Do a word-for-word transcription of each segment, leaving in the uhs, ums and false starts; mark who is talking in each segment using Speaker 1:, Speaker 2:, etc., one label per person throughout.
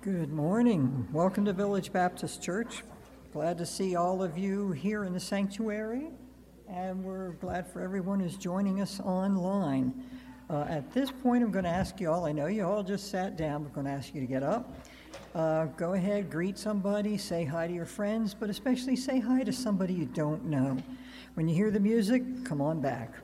Speaker 1: Good morning. Welcome to Village Baptist Church. Glad to see all of you here in the sanctuary, and we're glad for everyone who's joining us online. Uh, at this point, I'm going to ask you all, I know you all just sat down, we're going to ask you to get up. Uh, go ahead, greet somebody, say hi to your friends, but especially say hi to somebody you don't know. When you hear the music, come on back.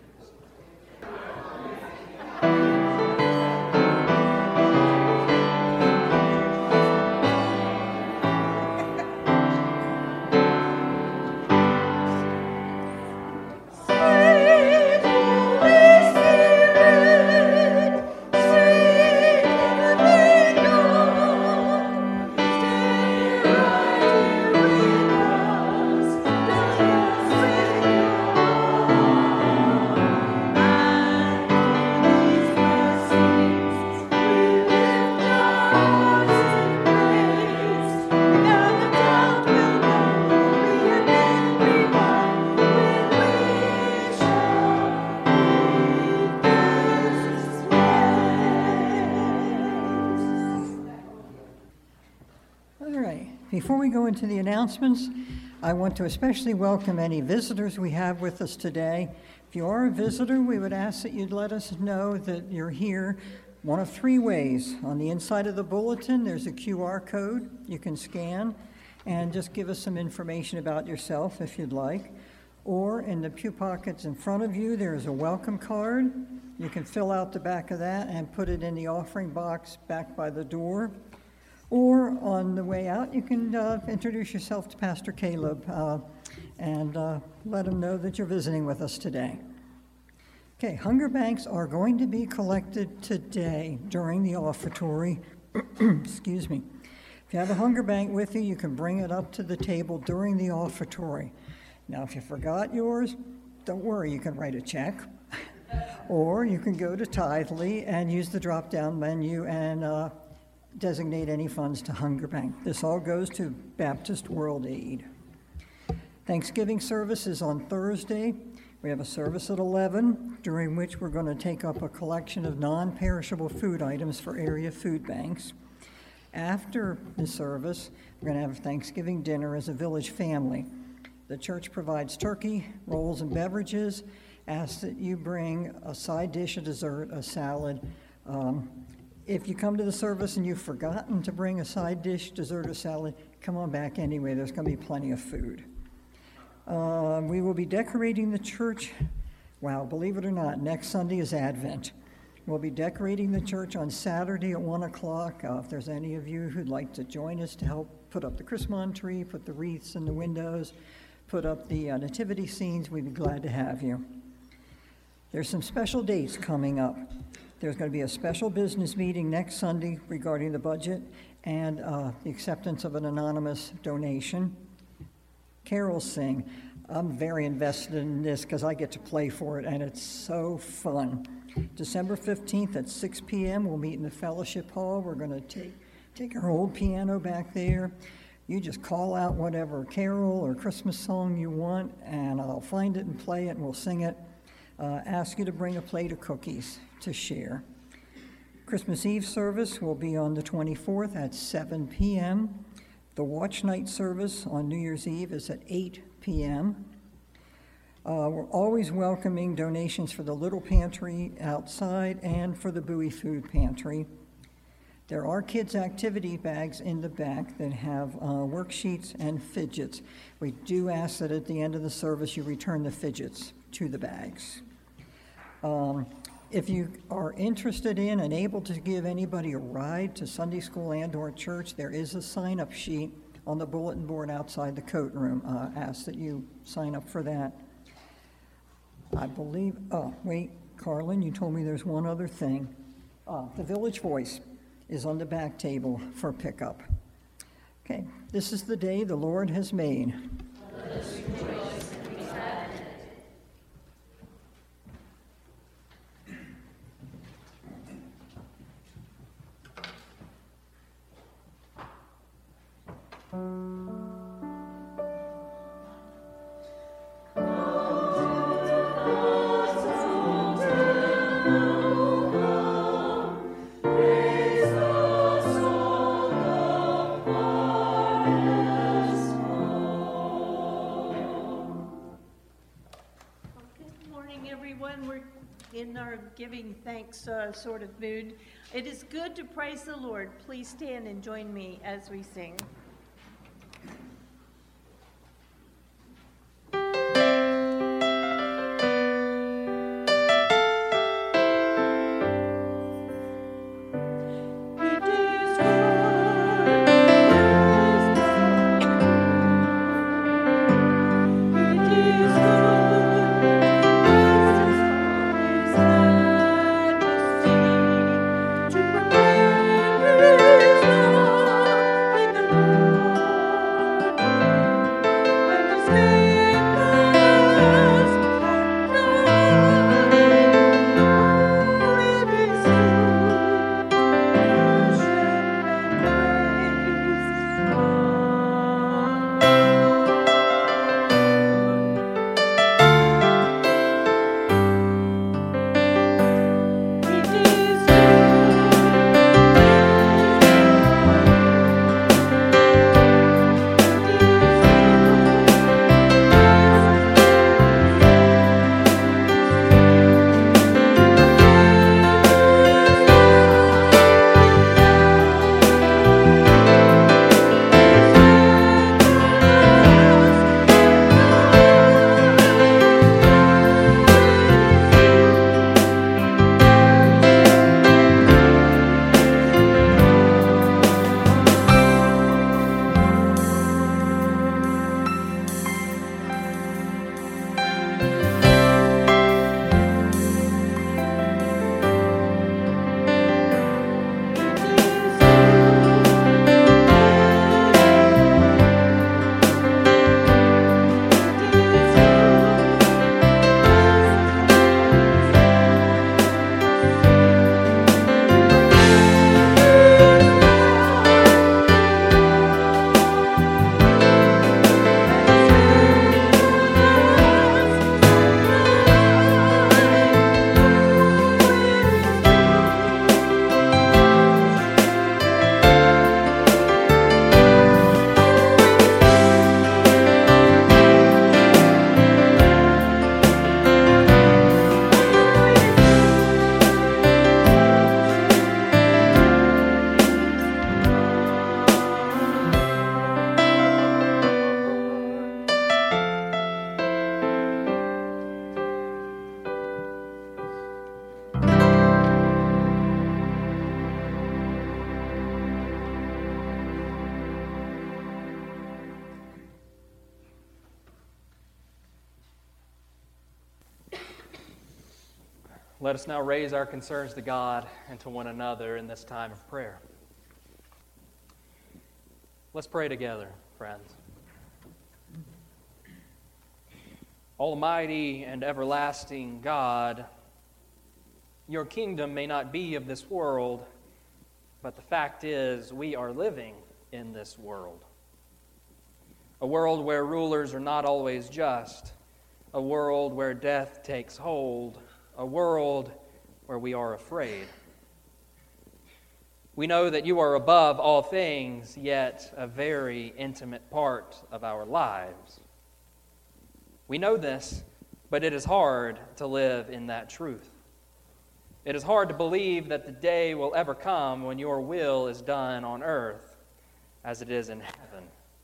Speaker 1: Before we go into the announcements, I want to especially welcome any visitors we have with us today. If you are a visitor, we would ask that you'd let us know that you're here one of three ways. On the inside of the bulletin, there's a Q R code you can scan and just give us some information about yourself if you'd like. Or in the pew pockets in front of you, there's a welcome card. You can fill out the back of that and put it in the offering box back by the door. Or on the way out, you can uh, introduce yourself to Pastor Caleb uh, and uh, let him know that you're visiting with us today. Okay, hunger banks are going to be collected today during the offertory. Excuse me. If you have a hunger bank with you, you can bring it up to the table during the offertory. Now, if you forgot yours, don't worry, you can write a check. Or you can go to Tithely and use the drop-down menu and uh, designate any funds to Hunger Bank. This all goes to Baptist World Aid. Thanksgiving service is on Thursday. We have a service at eleven, during which we're going to take up a collection of non-perishable food items for area food banks. After the service, we're going to have Thanksgiving dinner as a village family. The church provides turkey, rolls, and beverages. Ask that you bring a side dish, a dessert, a salad. Um, If you come to the service and you've forgotten to bring a side dish, dessert, or salad, come on back anyway. There's going to be plenty of food. Uh, we will be decorating the church. Wow, believe it or not, next Sunday is Advent. We'll be decorating the church on Saturday at one o'clock. Uh, if there's any of you who'd like to join us to help put up the Christmas tree, put the wreaths in the windows, put up the uh, nativity scenes, we'd be glad to have you. There's some special dates coming up. There's going to be a special business meeting next Sunday regarding the budget and uh, the acceptance of an anonymous donation. Carols sing. I'm very invested in this because I get to play for it, and it's so fun. December fifteenth at six p.m., we'll meet in the fellowship hall. We're going to take, take our old piano back there. You just call out whatever carol or Christmas song you want, and I'll find it and play it, and we'll sing it. Uh, ask you to bring a plate of cookies to share. Christmas Eve service will be on the twenty-fourth at seven p.m. The watch night service on New Year's Eve is at eight p.m. Uh, we're always welcoming donations for the Little Pantry outside and for the Bowie Food Pantry. There are kids' activity bags in the back that have uh, worksheets and fidgets. We do ask that at the end of the service you return the fidgets to the bags. Um, if you are interested in and able to give anybody a ride to Sunday school and or church, there is a sign-up sheet on the bulletin board outside the coat room. Uh, ask that you sign up for that. I believe, oh, wait, Carlin, you told me there's one other thing. Uh, the Village Voice is on the back table for pickup. Okay, this is the day the Lord has made. Let us rejoice and be glad in it.
Speaker 2: Praise the soul. our giving thanks uh, sort of mood. It is good to praise the Lord. Please stand and join me as we sing.
Speaker 3: Let us now raise our concerns to God and to one another in this time of prayer. Let's pray together, friends. Almighty and everlasting God, your kingdom may not be of this world, but the fact is we are living in this world. A world where rulers are not always just, a world where death takes hold, a world where we are afraid. We know that you are above all things, yet a very intimate part of our lives. We know this, but it is hard to live in that truth. It is hard to believe that the day will ever come when your will is done on earth as it is in heaven.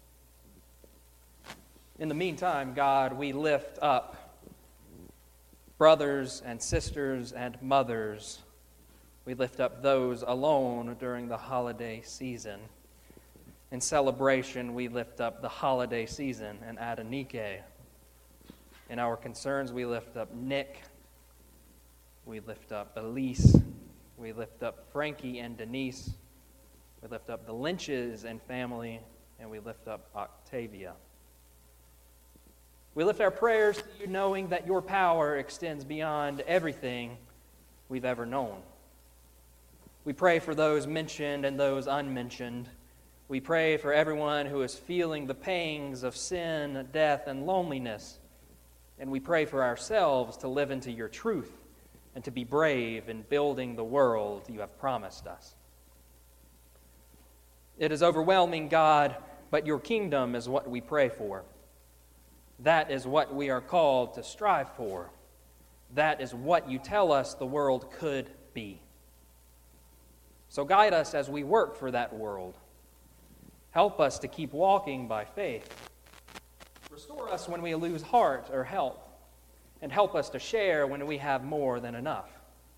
Speaker 3: In the meantime, God, we lift up brothers and sisters and mothers. We lift up those alone during the holiday season. In celebration, we lift up the holiday season and Adenike. In our concerns, we lift up Nick. We lift up Elise. We lift up Frankie and Denise. We lift up the Lynches and family, and we lift up Octavia. We lift our prayers to you knowing that your power extends beyond everything we've ever known. We pray for those mentioned and those unmentioned. We pray for everyone who is feeling the pangs of sin, death, and loneliness. And we pray for ourselves to live into your truth and to be brave in building the world you have promised us. It is overwhelming, God, but your kingdom is what we pray for. That is what we are called to strive for. That is what you tell us the world could be. So guide us as we work for that world. Help us to keep walking by faith. Restore us when we lose heart or health, and help us to share when we have more than enough.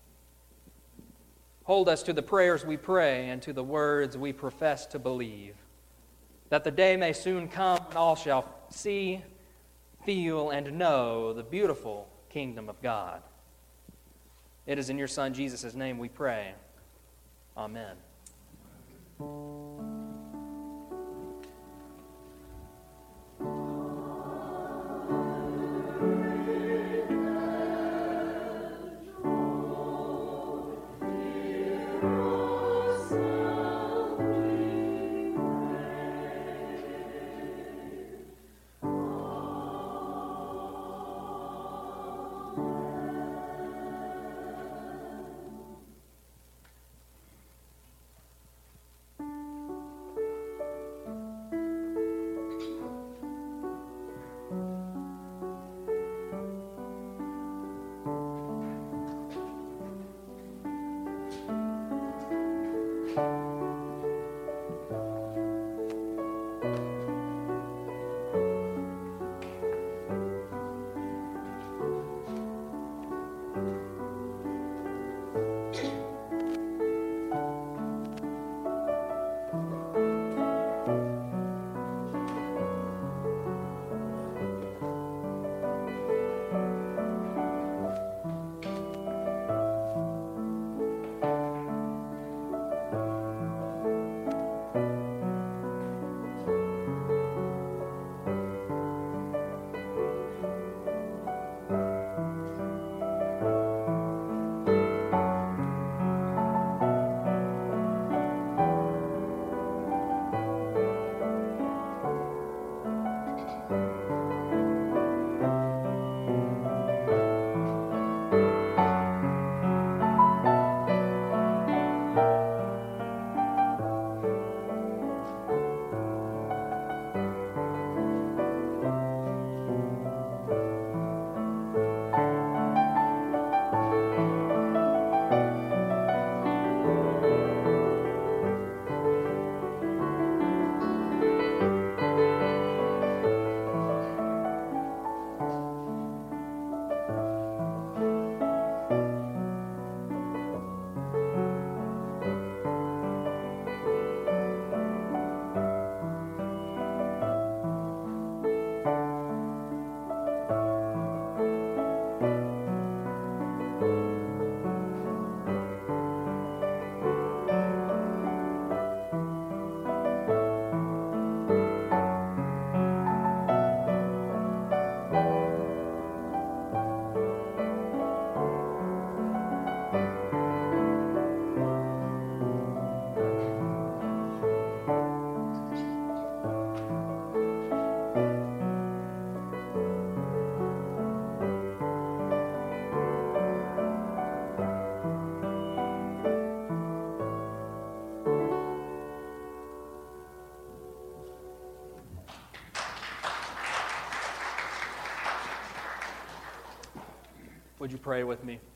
Speaker 3: Hold us to the prayers we pray and to the words we profess to believe, that the day may soon come and all shall see, feel, and know the beautiful kingdom of God. It is in your Son Jesus' name we pray. Amen. Would you pray with me?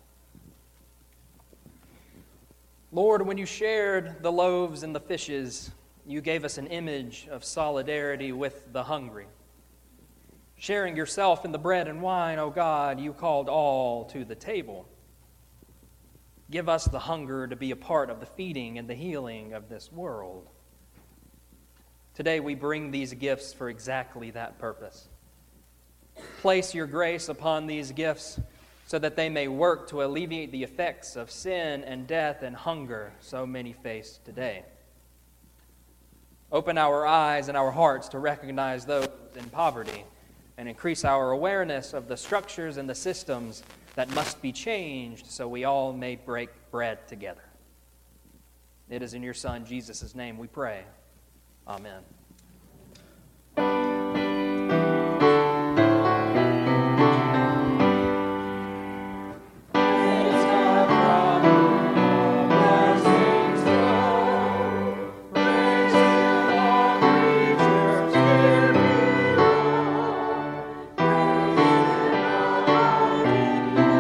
Speaker 3: Lord, when you shared the loaves and the fishes, you gave us an image of solidarity with the hungry. Sharing yourself in the bread and wine, O God, you called all to the table. Give us the hunger to be a part of the feeding and the healing of this world. Today we bring these gifts for exactly that purpose. Place your grace upon these gifts so that they may work to alleviate the effects of sin and death and hunger so many face today. Open our eyes and our hearts to recognize those in poverty and increase our awareness of the structures and the systems that must be changed so we all may break bread together. It is in your Son, Jesus' name, we pray. Amen.
Speaker 4: Praise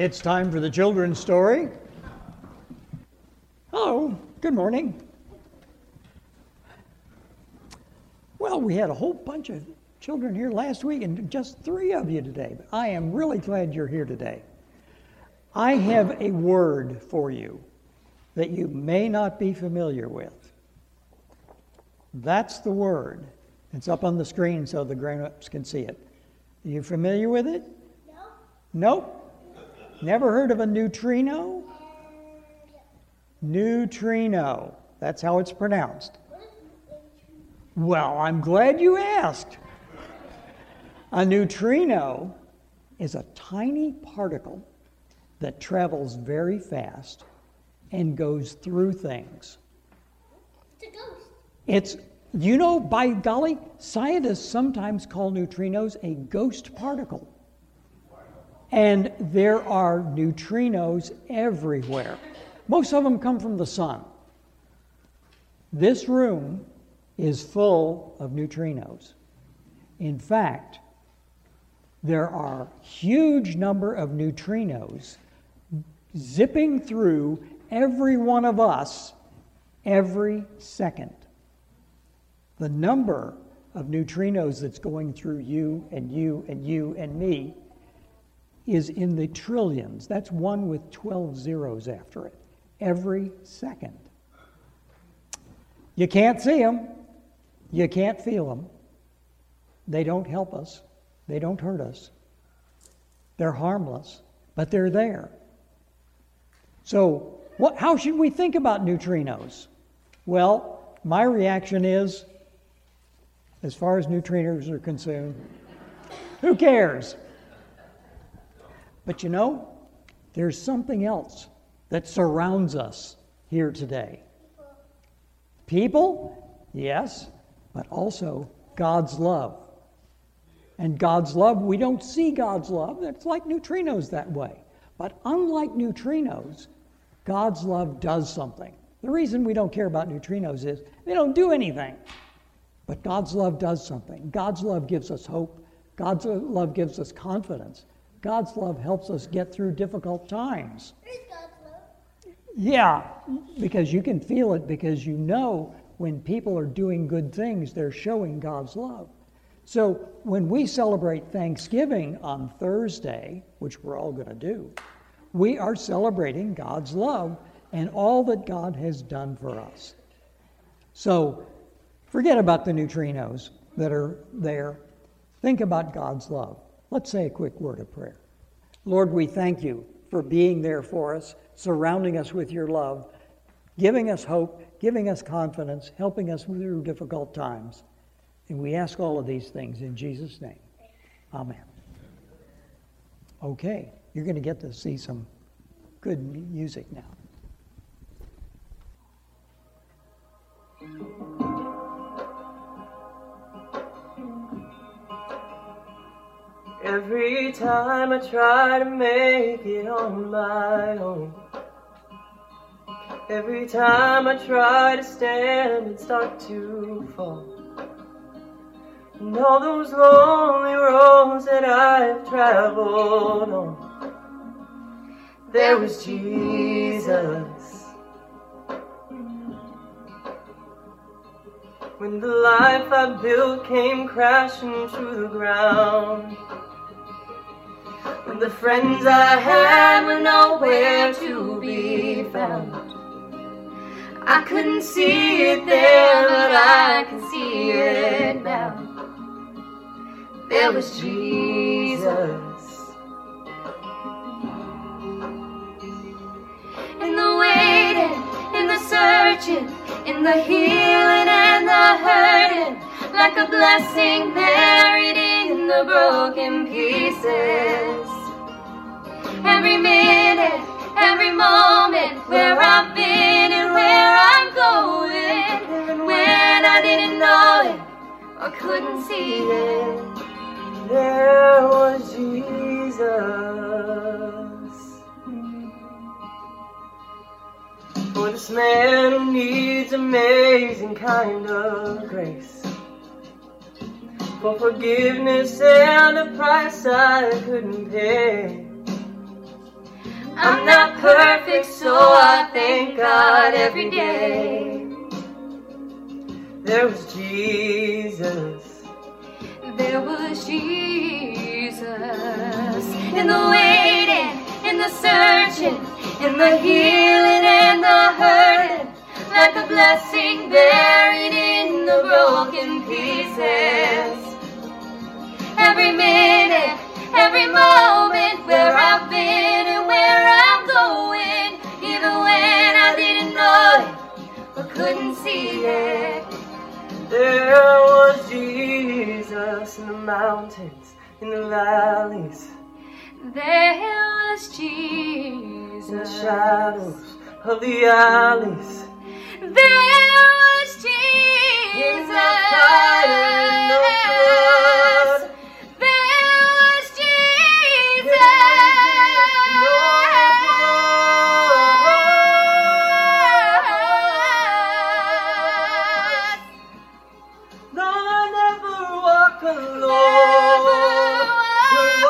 Speaker 4: It's time for the children's story. Hello, good morning. Well, we had a whole bunch of children here last week and just three of you today. But I am really glad you're here today. I have a word for you that you may not be familiar with. That's the word. It's up on the screen so the grown-ups can see it. Are you familiar with it? No. Nope. Never heard of a neutrino? Neutrino. That's how it's pronounced. Well, I'm glad you asked. A neutrino is a tiny particle that travels very fast and goes through things.
Speaker 5: It's a ghost.
Speaker 4: It's, you know, by golly, scientists sometimes call neutrinos a ghost particle. And there are neutrinos everywhere. Most of them come from the sun. This room is full of neutrinos. In fact, there are a huge number of neutrinos zipping through every one of us every second. The number of neutrinos that's going through you and you and you and me is in the trillions. That's one with twelve zeros after it, every second. You can't see them. You can't feel them. They don't help us. They don't hurt us. They're harmless, but they're there. So what, how should we think about neutrinos? Well, my reaction is, as far as neutrinos are concerned, who cares? But you know, there's something else that surrounds us here today. People, yes, but also God's love. And God's love, we don't see God's love. It's like neutrinos that way. But unlike neutrinos, God's love does something. The reason we don't care about neutrinos is they don't do anything. But God's love does something. God's love gives us hope. God's love gives us confidence. God's love helps us get through difficult times.
Speaker 5: Where's God's love?
Speaker 4: Yeah, because you can feel it, because you know when people are doing good things, they're showing God's love. So when we celebrate Thanksgiving on Thursday, which we're all going to do, we are celebrating God's love and all that God has done for us. So forget about the neutrinos that are there. Think about God's love. Let's say a quick word of prayer. Lord, we thank you for being there for us, surrounding us with your love, giving us hope, giving us confidence, helping us through difficult times. And we ask all of these things in Jesus' name. Amen. Okay, you're going to get to see some good music now.
Speaker 6: Every time I try to make it on my own, every time I try to stand and start to fall, and all those lonely roads that I've traveled on, there was Jesus. When the life I built came crashing to the ground, when the friends I had were nowhere to be found, I couldn't see it then, but I can see it now. There was Jesus. In the waiting, in the searching, in the healing and the hurting, like a blessing buried in the broken pieces. Every minute, every moment, where I've been and where I'm going, and when I didn't know it or couldn't see it, there was Jesus. For this man who needs amazing kind of grace, for forgiveness and a price I couldn't pay, I'm not perfect, so I thank God every day.
Speaker 7: There was Jesus.
Speaker 6: There was Jesus in the waiting, in the searching, in the healing and the hurting, like a blessing buried in the broken pieces. Every minute, every moment, where I've been and where I'm going, even when I didn't know it or couldn't see it.
Speaker 7: There was Jesus in the mountains, in the valleys,
Speaker 6: There was Jesus
Speaker 7: in the shadows of the alleys.
Speaker 6: There was Jesus
Speaker 7: In the fire, in the flood.
Speaker 6: There was Jesus
Speaker 7: No, I never walk alone. You're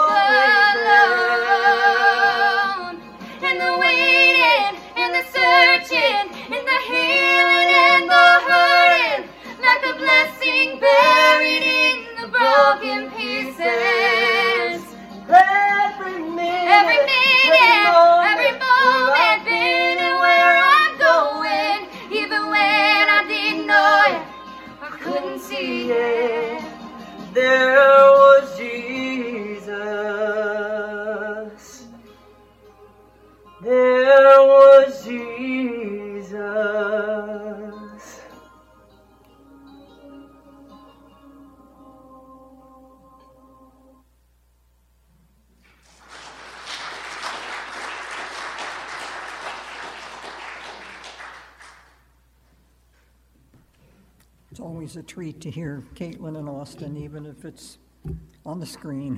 Speaker 7: always there.
Speaker 6: in the waiting, in the searching, in the healing and the hurting, like a blessing buried in the broken pieces.
Speaker 7: Every minute,
Speaker 6: Every minute, every moment, been and where I'm going, even when I didn't know it, I couldn't see it.
Speaker 7: there was Jesus. There was Jesus.
Speaker 1: It's always a treat to hear Caitlin and Austin, even if it's on the screen.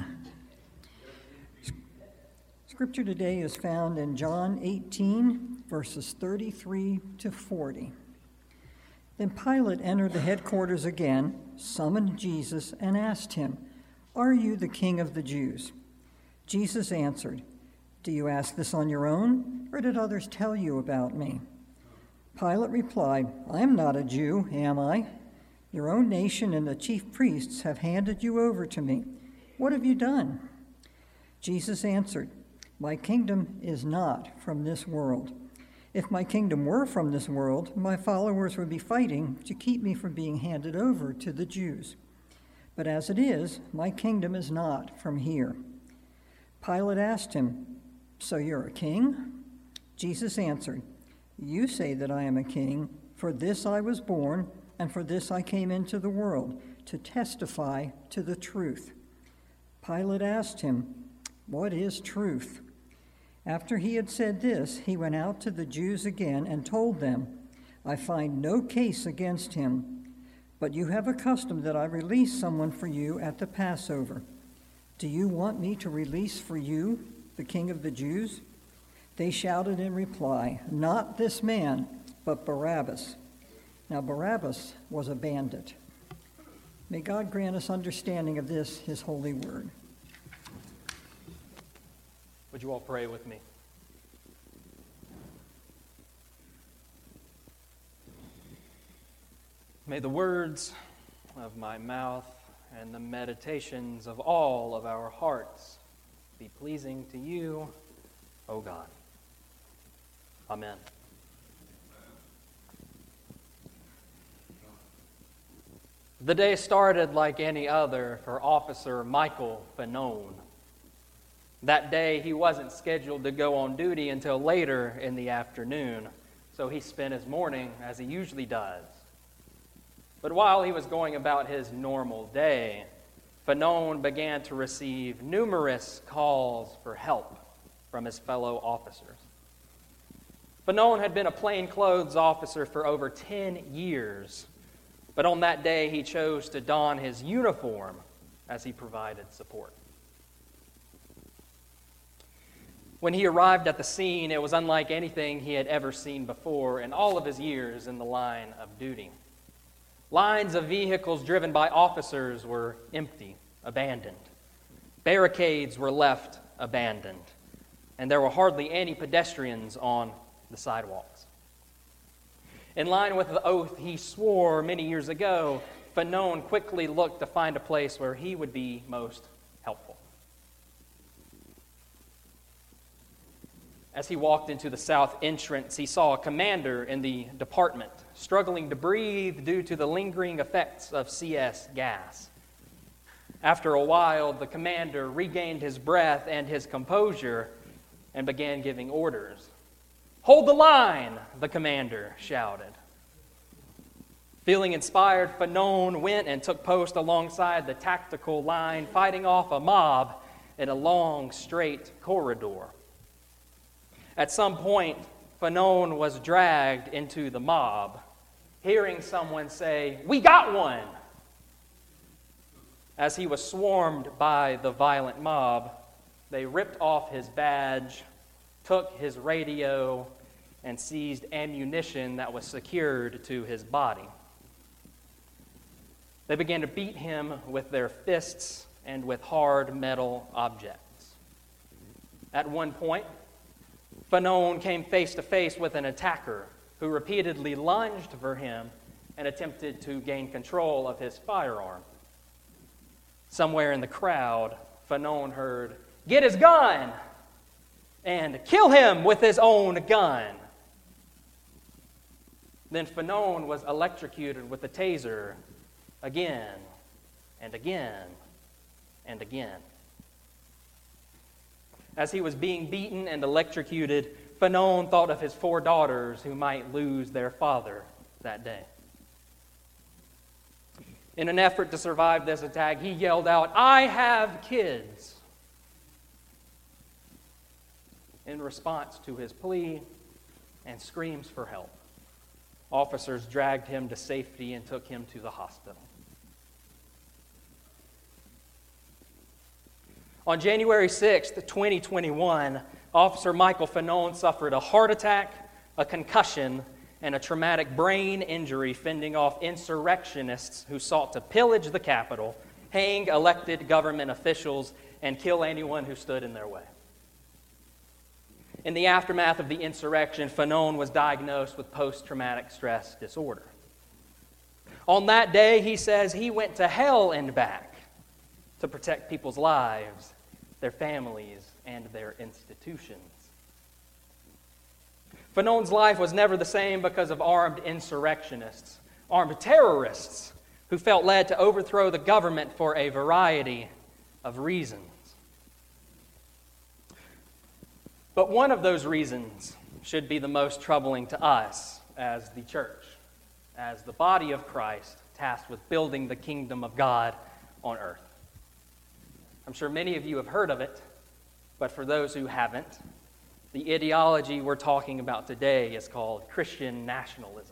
Speaker 1: Scripture today is found in John eighteen, verses thirty-three to forty. Then Pilate entered the headquarters again, summoned Jesus, and asked him, "Are you the king of the Jews?" Jesus answered, "Do you ask this on your own, or did others tell you about me?" Pilate replied, "I am not a Jew, am I? Your own nation and the chief priests have handed you over to me. What have you done?" Jesus answered, "My kingdom is not from this world. If my kingdom were from this world, my followers would be fighting to keep me from being handed over to the Jews. But as it is, my kingdom is not from here." Pilate asked him, "So you're a king?" Jesus answered, "You say that I am a king. For this I was born, and for this I came into the world, to testify to the truth." Pilate asked him, "What is truth?" After he had said this, he went out to the Jews again and told them, "I find no case against him, but you have a custom that I release someone for you at the Passover. Do you want me to release for you the King of the Jews?" They shouted in reply, "Not this man, but Barabbas." Now Barabbas was a bandit. May God grant us understanding of this, his holy word.
Speaker 3: Would you all pray with me? May the words of my mouth and the meditations of all of our hearts be pleasing to you, O God. Amen. The day started like any other for Officer Michael Fanone. That day, he wasn't scheduled to go on duty until later in the afternoon, so he spent his morning as he usually does. But while he was going about his normal day, Fanone began to receive numerous calls for help from his fellow officers. Fanone had been a plainclothes officer for over ten years, but on that day he chose to don his uniform as he provided support. When he arrived at the scene, it was unlike anything he had ever seen before in all of his years in the line of duty. Lines of vehicles driven by officers were empty, abandoned. Barricades were left abandoned. and there were hardly any pedestrians on the sidewalks. In line with the oath he swore many years ago, Fanon quickly looked to find a place where he would be most helpful. As he walked into the south entrance, he saw a commander in the department struggling to breathe due to the lingering effects of C S gas. After a while, the commander regained his breath and his composure and began giving orders. "Hold the line," the commander shouted. Feeling inspired, Fanon went and took post alongside the tactical line, fighting off a mob in a long, straight corridor. At some point, Fanon was dragged into the mob, hearing someone say, "We got one!" As he was swarmed by the violent mob, they ripped off his badge, took his radio, and seized ammunition that was secured to his body. They began to beat him with their fists and with hard metal objects. At one point, Fanon came face to face with an attacker who repeatedly lunged for him and attempted to gain control of his firearm. Somewhere in the crowd, Fanon heard, "Get his gun!" and "Kill him with his own gun." Then Fanon was electrocuted with a taser again and again and again. As he was being beaten and electrocuted, Fanon thought of his four daughters who might lose their father that day. In an effort to survive this attack, he yelled out, "I have kids!" In response to his plea and screams for help, officers dragged him to safety and took him to the hospital. On January sixth, twenty twenty-one, Officer Michael Fanon suffered a heart attack, a concussion, and a traumatic brain injury fending off insurrectionists who sought to pillage the Capitol, hang elected government officials, and kill anyone who stood in their way. In the aftermath of the insurrection, Fanon was diagnosed with post-traumatic stress disorder. On that day, he says he went to hell and back to protect people's lives, their families, and their institutions. Fanon's life was never the same because of armed insurrectionists, armed terrorists who felt led to overthrow the government for a variety of reasons. But one of those reasons should be the most troubling to us as the church, as the body of Christ tasked with building the kingdom of God on earth. I'm sure many of you have heard of it, but for those who haven't, the ideology we're talking about today is called Christian nationalism.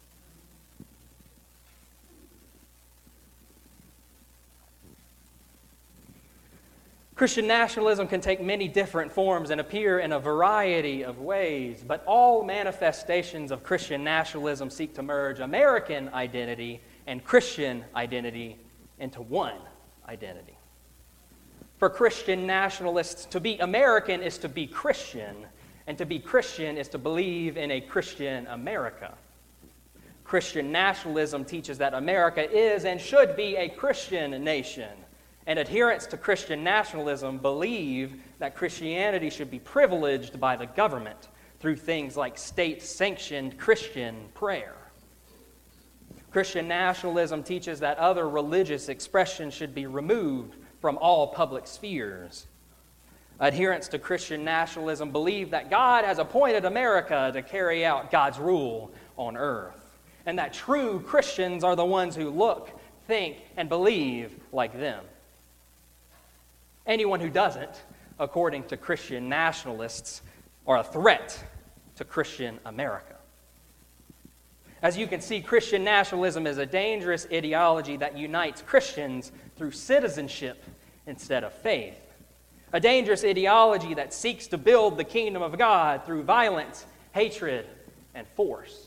Speaker 3: Christian nationalism can take many different forms and appear in a variety of ways, but all manifestations of Christian nationalism seek to merge American identity and Christian identity into one identity. For Christian nationalists, to be American is to be Christian, and to be Christian is to believe in a Christian America. Christian nationalism teaches that America is and should be a Christian nation, and adherents to Christian nationalism believe that Christianity should be privileged by the government through things like state-sanctioned Christian prayer. Christian nationalism teaches that other religious expressions should be removed from all public spheres. Adherents to Christian nationalism believe that God has appointed America to carry out God's rule on earth, and that true Christians are the ones who look, think, and believe like them. Anyone who doesn't, according to Christian nationalists, are a threat to Christian America. As you can see, Christian nationalism is a dangerous ideology that unites Christians through citizenship instead of faith. A dangerous ideology that seeks to build the kingdom of God through violence, hatred, and force.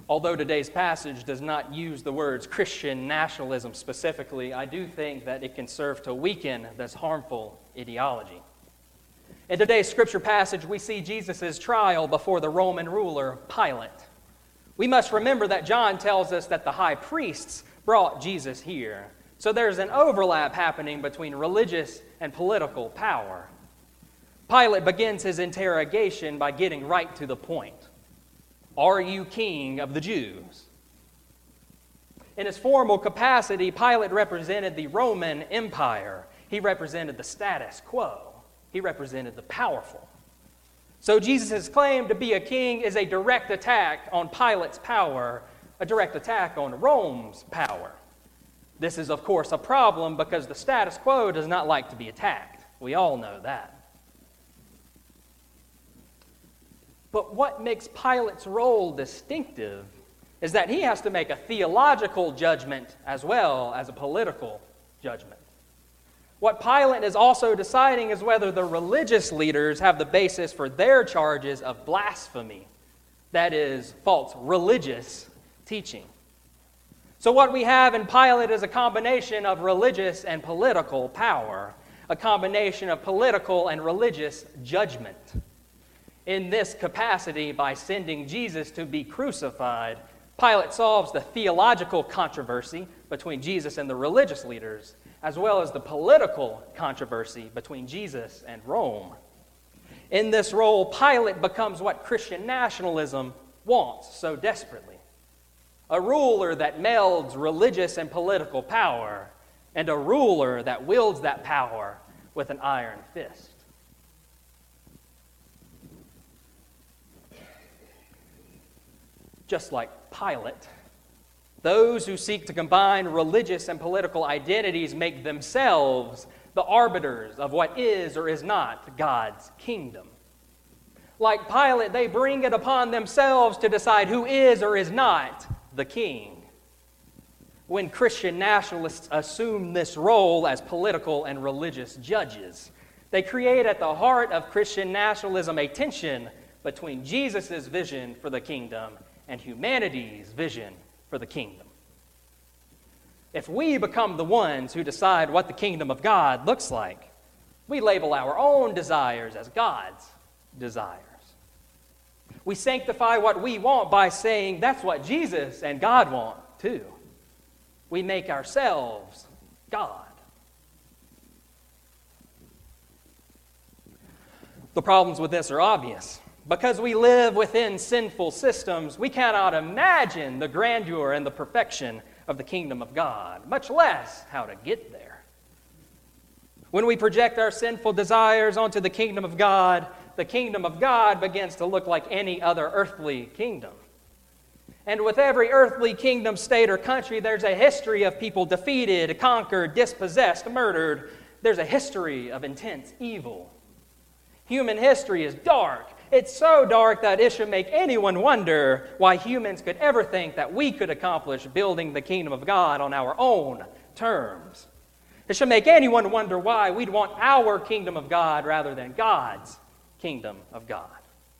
Speaker 3: Although today's passage does not use the words Christian nationalism specifically, I do think that it can serve to weaken this harmful ideology. In today's scripture passage, we see Jesus' trial before the Roman ruler Pilate. We must remember that John tells us that the high priests brought Jesus here. So there's an overlap happening between religious and political power. Pilate begins his interrogation by getting right to the point. Are you king of the Jews? In his formal capacity, Pilate represented the Roman Empire. He represented the status quo. He represented the powerful. So Jesus' claim to be a king is a direct attack on Pilate's power, a direct attack on Rome's power. This is, of course, a problem because the status quo does not like to be attacked. We all know that. But what makes Pilate's role distinctive is that he has to make a theological judgment as well as a political judgment. What Pilate is also deciding is whether the religious leaders have the basis for their charges of blasphemy, that is, false religious teaching. So what we have in Pilate is a combination of religious and political power, a combination of political and religious judgment. In this capacity, by sending Jesus to be crucified, Pilate solves the theological controversy between Jesus and the religious leaders, as well as the political controversy between Jesus and Rome. In this role, Pilate becomes what Christian nationalism wants so desperately: a ruler that melds religious and political power, and a ruler that wields that power with an iron fist. Just like Pilate, those who seek to combine religious and political identities make themselves the arbiters of what is or is not God's kingdom. Like Pilate, they bring it upon themselves to decide who is or is not the king. When Christian nationalists assume this role as political and religious judges, they create at the heart of Christian nationalism a tension between Jesus' vision for the kingdom and humanity's vision for the kingdom. If we become the ones who decide what the kingdom of God looks like, we label our own desires as God's desires. We sanctify what we want by saying that's what Jesus and God want too. We make ourselves God. The problems with this are obvious. Because we live within sinful systems, we cannot imagine the grandeur and the perfection of the kingdom of God, much less how to get there. When we project our sinful desires onto the kingdom of God, the kingdom of God begins to look like any other earthly kingdom. And with every earthly kingdom, state, or country, there's a history of people defeated, conquered, dispossessed, murdered. There's a history of intense evil. Human history is dark. It's so dark that it should make anyone wonder why humans could ever think that we could accomplish building the kingdom of God on our own terms. It should make anyone wonder why we'd want our kingdom of God rather than God's kingdom of God.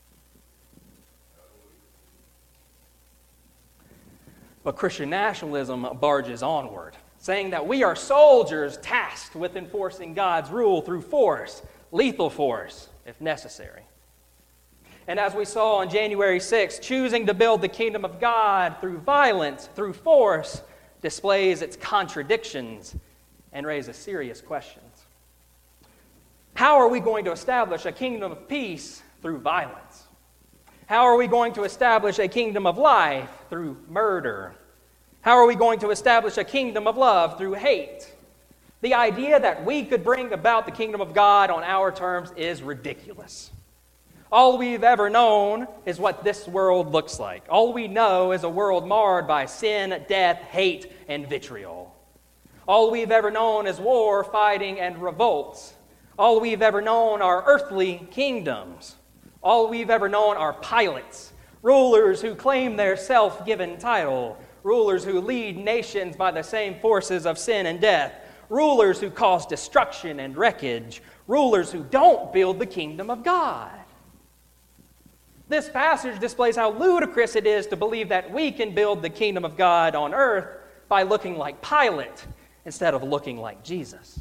Speaker 3: But Christian nationalism barges onward, saying that we are soldiers tasked with enforcing God's rule through force, lethal force, if necessary. And as we saw on January sixth, choosing to build the kingdom of God through violence, through force, displays its contradictions and raises serious questions. How are we going to establish a kingdom of peace through violence? How are we going to establish a kingdom of life through murder? How are we going to establish a kingdom of love through hate? The idea that we could bring about the kingdom of God on our terms is ridiculous. All we've ever known is what this world looks like. All we know is a world marred by sin, death, hate, and vitriol. All we've ever known is war, fighting, and revolts. All we've ever known are earthly kingdoms. All we've ever known are Pilates, rulers who claim their self-given title, rulers who lead nations by the same forces of sin and death, rulers who cause destruction and wreckage, rulers who don't build the kingdom of God. This passage displays how ludicrous it is to believe that we can build the kingdom of God on earth by looking like Pilate instead of looking like Jesus.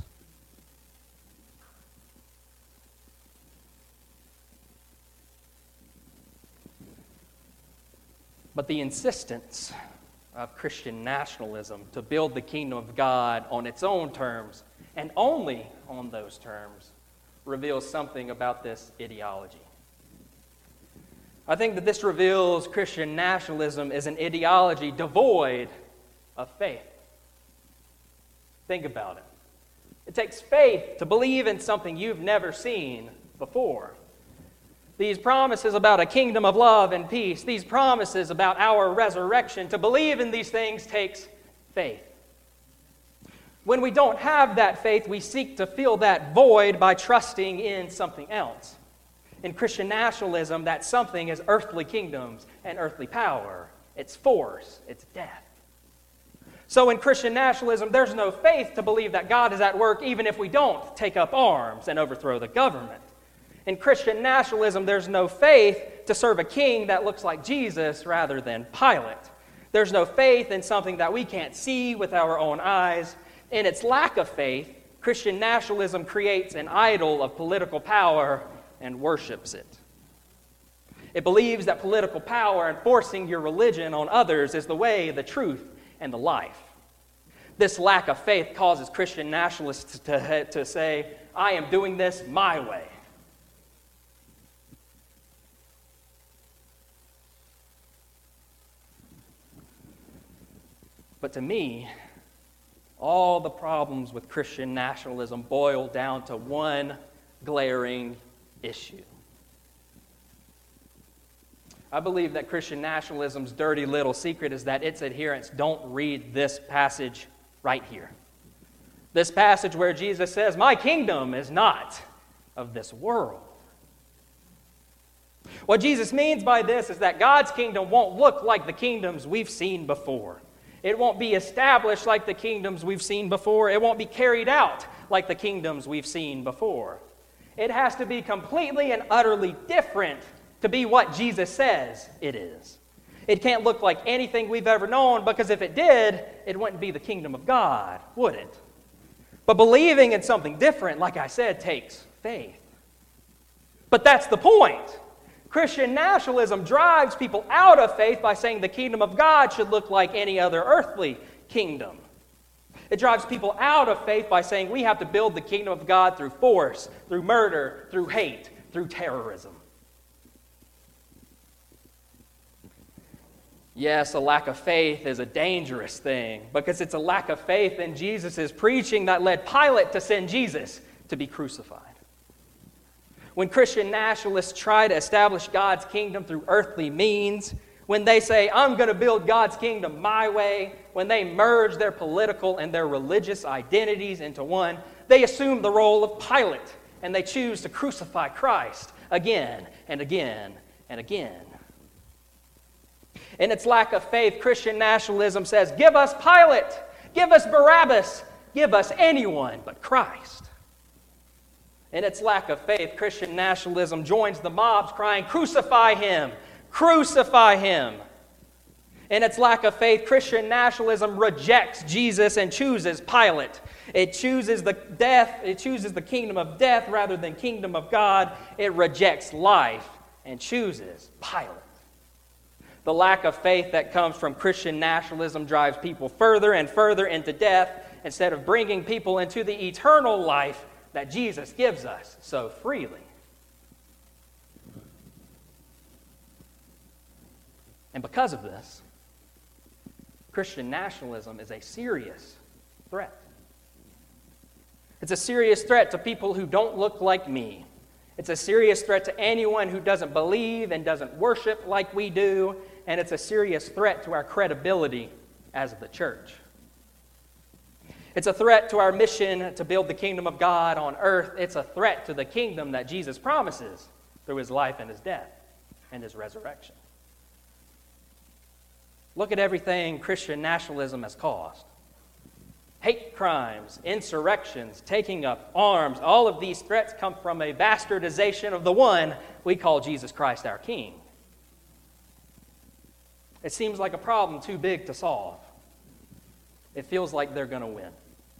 Speaker 3: But the insistence of Christian nationalism to build the kingdom of God on its own terms, and only on those terms, reveals something about this ideology. I think that this reveals Christian nationalism is an ideology devoid of faith. Think about it. It takes faith to believe in something you've never seen before. These promises about a kingdom of love and peace, these promises about our resurrection, to believe in these things takes faith. When we don't have that faith, we seek to fill that void by trusting in something else. In Christian nationalism, that something is earthly kingdoms and earthly power. It's force, it's death. So in Christian nationalism, there's no faith to believe that God is at work even if we don't take up arms and overthrow the government. In Christian nationalism, there's no faith to serve a king that looks like Jesus rather than Pilate. There's no faith in something that we can't see with our own eyes. In its lack of faith, Christian nationalism creates an idol of political power and worships it. It believes that political power and forcing your religion on others is the way, the truth, and the life. This lack of faith causes Christian nationalists to, to say, I am doing this my way. But to me, all the problems with Christian nationalism boil down to one glaring issue. I believe that Christian nationalism's dirty little secret is that its adherents don't read this passage right here. This passage where Jesus says, my kingdom is not of this world. What Jesus means by this is that God's kingdom won't look like the kingdoms we've seen before. It won't be established like the kingdoms we've seen before. It won't be carried out like the kingdoms we've seen before. It has to be completely and utterly different to be what Jesus says it is. It can't look like anything we've ever known, because if it did, it wouldn't be the kingdom of God, would it? But believing in something different, like I said, takes faith. But that's the point. Christian nationalism drives people out of faith by saying the kingdom of God should look like any other earthly kingdom. It drives people out of faith by saying we have to build the kingdom of God through force, through murder, through hate, through terrorism. Yes, a lack of faith is a dangerous thing, because it's a lack of faith in Jesus' preaching that led Pilate to send Jesus to be crucified. When Christian nationalists try to establish God's kingdom through earthly means, when they say, I'm going to build God's kingdom my way, when they merge their political and their religious identities into one, they assume the role of Pilate, and they choose to crucify Christ again and again and again. In its lack of faith, Christian nationalism says, give us Pilate, give us Barabbas, give us anyone but Christ. In its lack of faith, Christian nationalism joins the mobs crying, crucify him, crucify him. In its lack of faith, Christian nationalism rejects Jesus and chooses Pilate. It chooses the death, it chooses the kingdom of death rather than kingdom of God. It rejects life and chooses Pilate. The lack of faith that comes from Christian nationalism drives people further and further into death instead of bringing people into the eternal life that Jesus gives us so freely. And because of this, Christian nationalism is a serious threat. It's a serious threat to people who don't look like me. It's a serious threat to anyone who doesn't believe and doesn't worship like we do. And it's a serious threat to our credibility as the church. It's a threat to our mission to build the kingdom of God on earth. It's a threat to the kingdom that Jesus promises through his life and his death and his resurrection. Look at everything Christian nationalism has caused. Hate crimes, insurrections, taking up arms, all of these threats come from a bastardization of the one we call Jesus Christ our King. It seems like a problem too big to solve. It feels like they're going to win.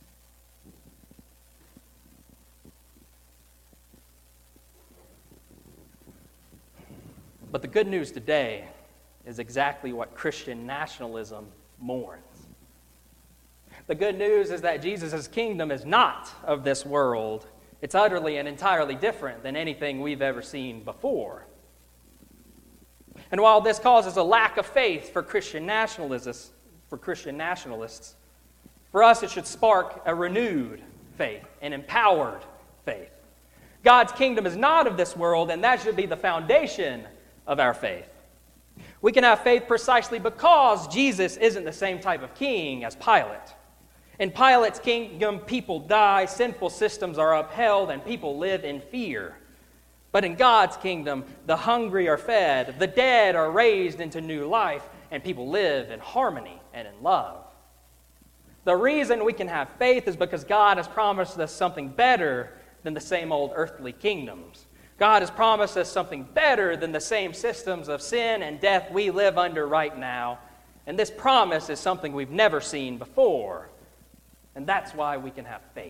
Speaker 3: But the good news today is exactly what Christian nationalism mourns. The good news is that Jesus' kingdom is not of this world. It's utterly and entirely different than anything we've ever seen before. And while this causes a lack of faith for Christian nationalists, for Christian nationalists, for us it should spark a renewed faith, an empowered faith. God's kingdom is not of this world, and that should be the foundation of our faith. We can have faith precisely because Jesus isn't the same type of king as Pilate. In Pilate's kingdom, people die, sinful systems are upheld, and people live in fear. But in God's kingdom, the hungry are fed, the dead are raised into new life, and people live in harmony and in love. The reason we can have faith is because God has promised us something better than the same old earthly kingdoms. God has promised us something better than the same systems of sin and death we live under right now. And this promise is something we've never seen before. And that's why we can have faith.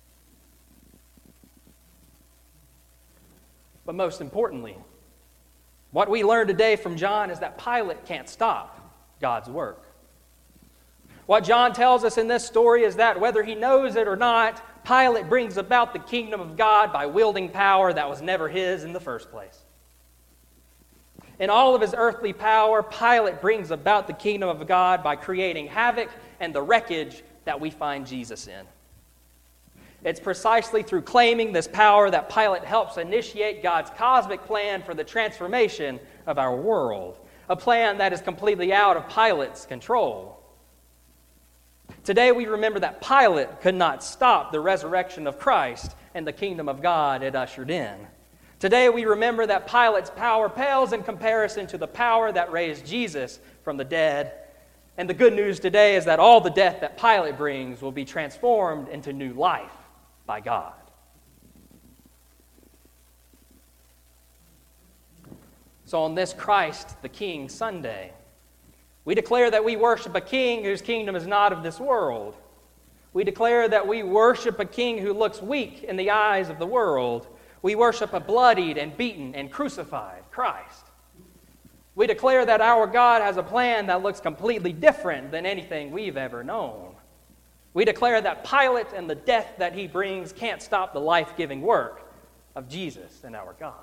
Speaker 3: But most importantly, what we learn today from John is that Pilate can't stop God's work. What John tells us in this story is that whether he knows it or not, Pilate brings about the kingdom of God by wielding power that was never his in the first place. In all of his earthly power, Pilate brings about the kingdom of God by creating havoc and the wreckage that we find Jesus in. It's precisely through claiming this power that Pilate helps initiate God's cosmic plan for the transformation of our world, a plan that is completely out of Pilate's control. Today we remember that Pilate could not stop the resurrection of Christ and the kingdom of God it ushered in. Today we remember that Pilate's power pales in comparison to the power that raised Jesus from the dead. And the good news today is that all the death that Pilate brings will be transformed into new life by God. So on this Christ the King Sunday, we declare that we worship a king whose kingdom is not of this world. We declare that we worship a king who looks weak in the eyes of the world. We worship a bloodied and beaten and crucified Christ. We declare that our God has a plan that looks completely different than anything we've ever known. We declare that Pilate and the death that he brings can't stop the life-giving work of Jesus and our God.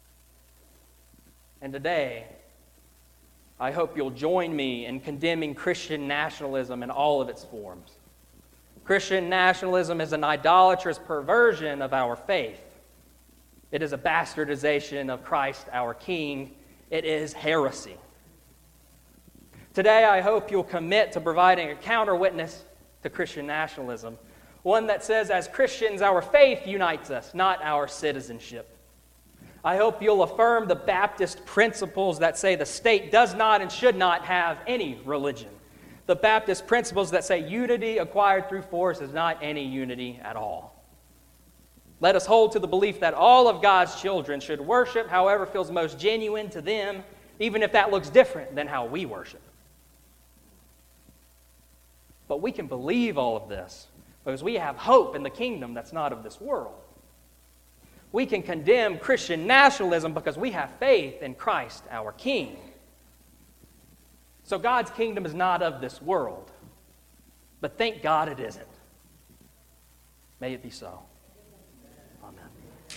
Speaker 3: And today, I hope you'll join me in condemning Christian nationalism in all of its forms. Christian nationalism is an idolatrous perversion of our faith. It is a bastardization of Christ our King. It is heresy. Today, I hope you'll commit to providing a counter-witness to Christian nationalism, one that says, as Christians, our faith unites us, not our citizenship. I hope you'll affirm the Baptist principles that say the state does not and should not have any religion. The Baptist principles that say unity acquired through force is not any unity at all. Let us hold to the belief that all of God's children should worship however feels most genuine to them, even if that looks different than how we worship. But we can believe all of this because we have hope in the kingdom that's not of this world. We can condemn Christian nationalism because we have faith in Christ our King. So God's kingdom is not of this world, but thank God it isn't. May it be so. Amen.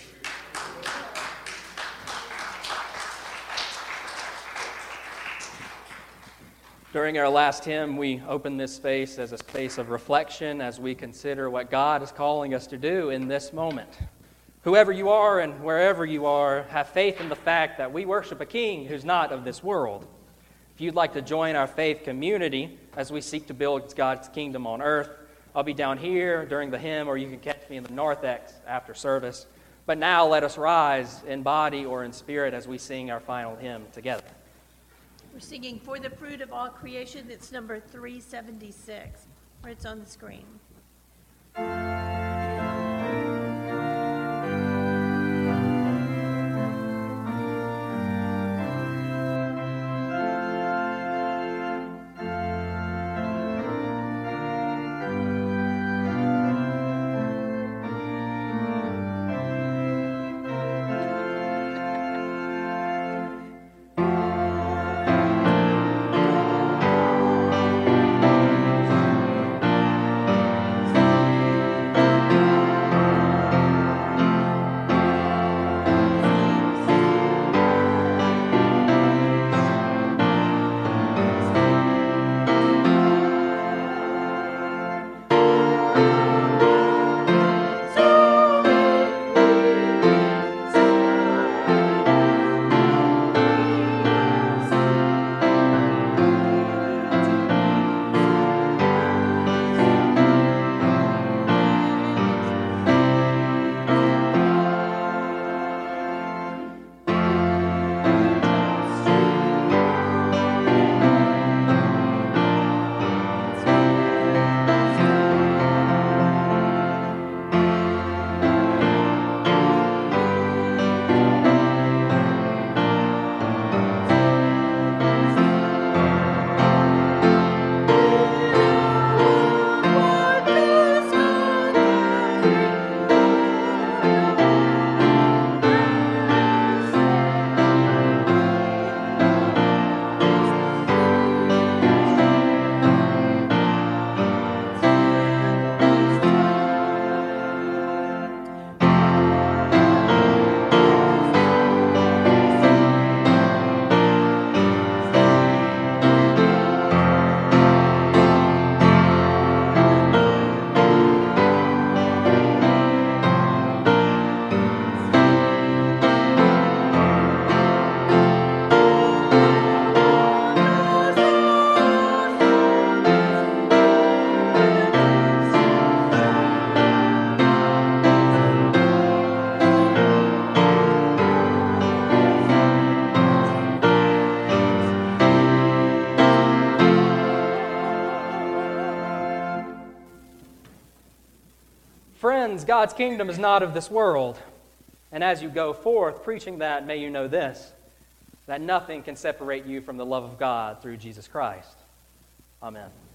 Speaker 3: During our last hymn, we opened this space as a space of reflection as we consider what God is calling us to do in this moment. Whoever you are and wherever you are, have faith in the fact that we worship a King who's not of this world. If you'd like to join our faith community as we seek to build God's kingdom on earth, I'll be down here during the hymn, or you can catch me in the narthex after service. But now let us rise in body or in spirit as we sing our final hymn together.
Speaker 2: We're singing For the Fruit of All Creation. It's number three seventy-six, where it's on the screen.
Speaker 3: God's kingdom is not of this world. And as you go forth preaching that, may you know this, that nothing can separate you from the love of God through Jesus Christ. Amen.